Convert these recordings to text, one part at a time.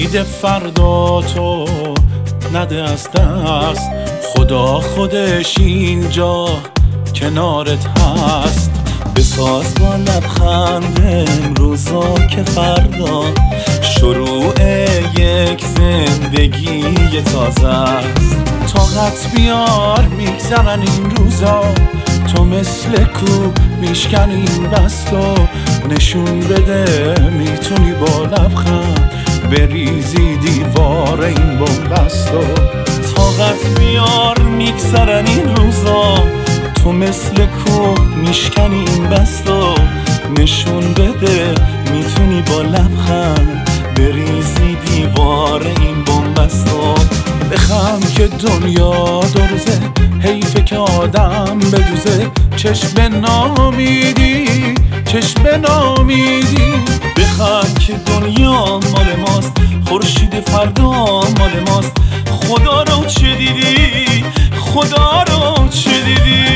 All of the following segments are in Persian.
خورشید فردا تو نده از دست، خدا خودش اینجا کنارت هست. بساز با لبخند امروزا که فردا شروع یک زندگی تازه است. طاقت بیار میگذرن این روزا، تو مثل کو میشکنی این بستو. نشون بده میتونی با لبخند بریزی دیوار این بنبستو. طاقت بیار میگذرن این روزا، تو مثل کو میشکنی این بستو. نشون بده میتونی با لبخند بریزی دیوار این بنبستو. بخند که دنیا درزه، حیفه که آدم بدوزه. چشم نامیدی، چشم نامیدی. بخند که دنیا مال ماست، خورشید فردا مال ماست. خدا رو چه دیدی، خدا رو چه دیدی.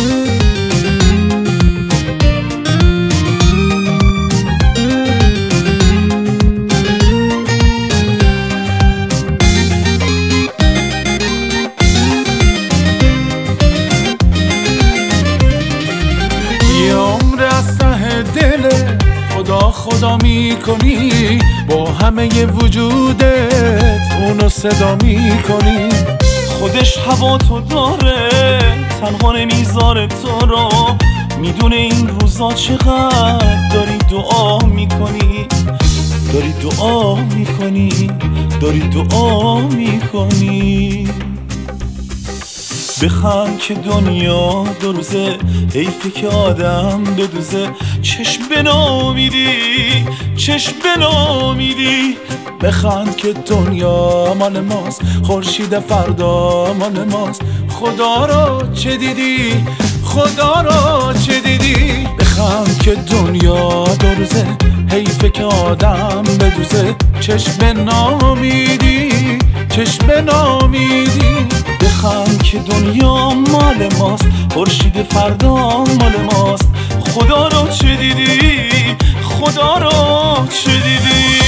خدا میکنی با همه وجودت، اونو صدا میکنی. خودش هوا تو داره، تنها نمیذاره تو رو. میدونه این روزا چقدر داری دعا میکنی، داری دعا میکنی، داری دعا میکنی. بخند که دنیا دو روزه، حیفه که آدم بدوزه. چشم بنامیدی، چشم بنامیدی. بخند که دنیا مال ماست، خورشید فردا مال ماست. خدا رو چه دیدی، خدا رو چه دیدی. بخند که دنیا دو روزه، حیفه که آدم بدوزه. چشم بنامیدی، چشم بنامیدی. بخند که دنیا مال ماست، خورشید فردا مال ماست. خدا رو چه دیدی، خدا رو چه دیدی.